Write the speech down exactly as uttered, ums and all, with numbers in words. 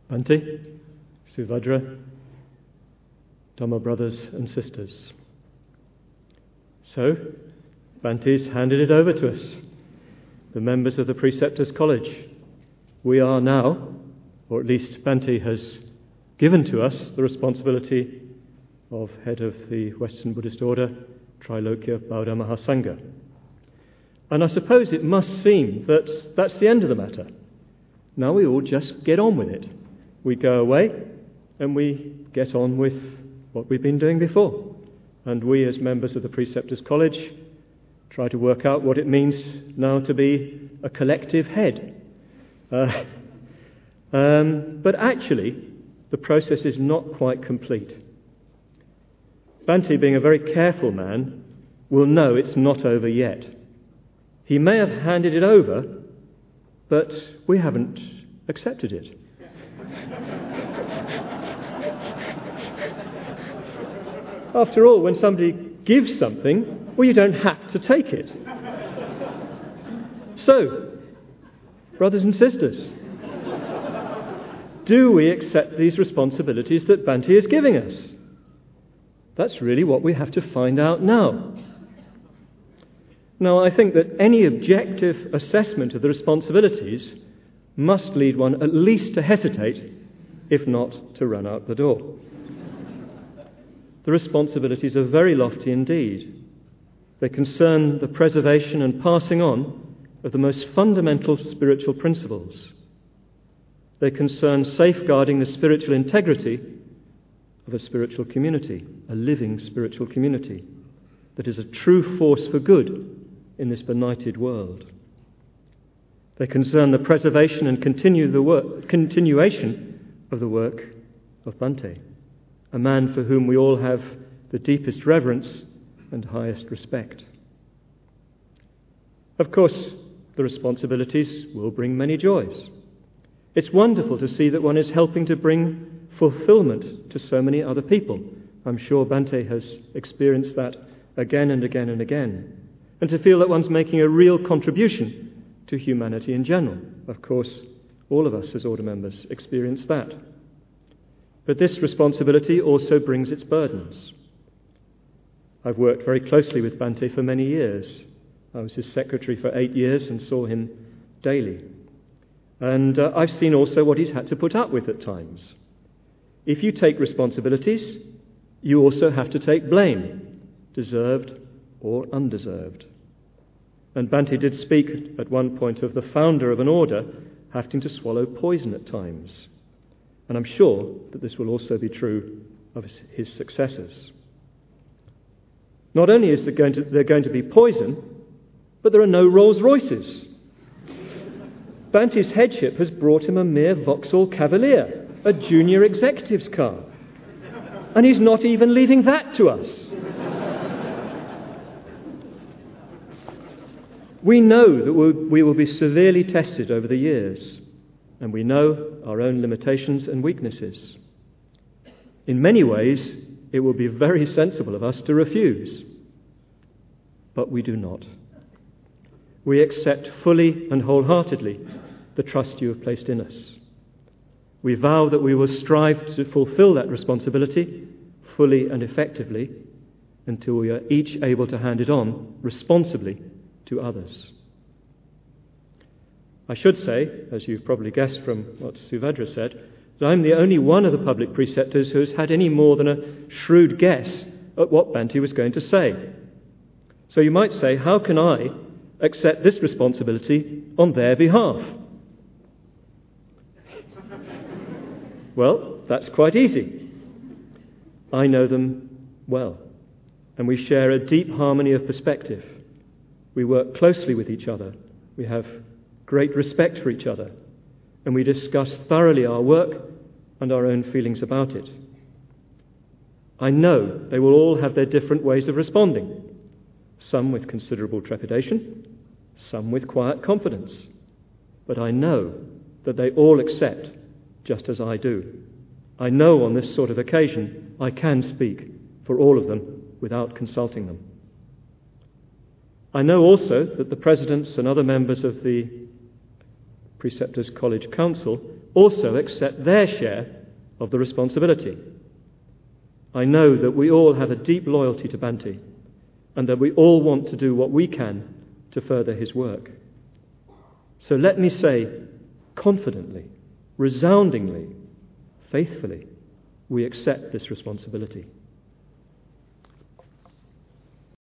Bhante, Subhadra, Dhamma brothers and sisters. So, Bhante's handed it over to us, the members of the Preceptors College. We are now, or at least Bhante has given to us, the responsibility of head of the Western Buddhist Order, Trilokya Bauddha Mahasangha. And I suppose it must seem that that's the end of the matter. Now we all just get on with it. We go away and we get on with what we've been doing before. And we, as members of the Preceptors College, try to work out what it means now to be a collective head. Uh, um, but actually, the process is not quite complete. Bhante, being a very careful man, will know it's not over yet. He may have handed it over, but we haven't accepted it. After all, when somebody gives something, well, you don't have to take it. So, brothers and sisters, do we accept these responsibilities that Bhante is giving us? That's really what we have to find out now. Now, I think that any objective assessment of the responsibilities must lead one at least to hesitate, if not to run out the door. The responsibilities are very lofty indeed. They concern the preservation and passing on of the most fundamental spiritual principles. They concern safeguarding the spiritual integrity of a spiritual community, a living spiritual community that is a true force for good in this benighted world. They concern the preservation and continue the work, continuation of the work of Bhante, a man for whom we all have the deepest reverence and highest respect. Of course, the responsibilities will bring many joys. It's wonderful to see that one is helping to bring fulfillment to so many other people. I'm sure Bhante has experienced that again and again and again. And to feel that one's making a real contribution to humanity in general. Of course, all of us as Order members experience that. But this responsibility also brings its burdens. I've worked very closely with Bhante for many years. I was his secretary for eight years and saw him daily. And uh, I've seen also what he's had to put up with at times. If you take responsibilities, you also have to take blame, deserved or undeserved. And Bhante did speak at one point of the founder of an order having to swallow poison at times. And I'm sure that this will also be true of his successors. Not only is there going to, there going to be poison, but there are no Rolls Royces. Bhante's headship has brought him a mere Vauxhall Cavalier, a junior executive's car. And he's not even leaving that to us. We know that we will be severely tested over the years, and we know our own limitations and weaknesses. In many ways, it will be very sensible of us to refuse. But we do not. We accept fully and wholeheartedly the trust you have placed in us. We vow that we will strive to fulfill that responsibility fully and effectively until we are each able to hand it on responsibly to others. I should say, as you've probably guessed from what Subhadra said, that I'm the only one of the public preceptors who has had any more than a shrewd guess at what Bhante was going to say. So you might say, how can I accept this responsibility on their behalf? Well, that's quite easy. I know them well, and we share a deep harmony of perspective. We work closely with each other. We have great respect for each other, and we discuss thoroughly our work and our own feelings about it. I know they will all have their different ways of responding, some with considerable trepidation, some with quiet confidence. But I know that they all accept just as I do. I know on this sort of occasion I can speak for all of them without consulting them. I know also that the presidents and other members of the Preceptors College Council also accept their share of the responsibility. I know that we all have a deep loyalty to Bhante, and that we all want to do what we can to further his work. So let me say confidently, resoundingly, faithfully, we accept this responsibility.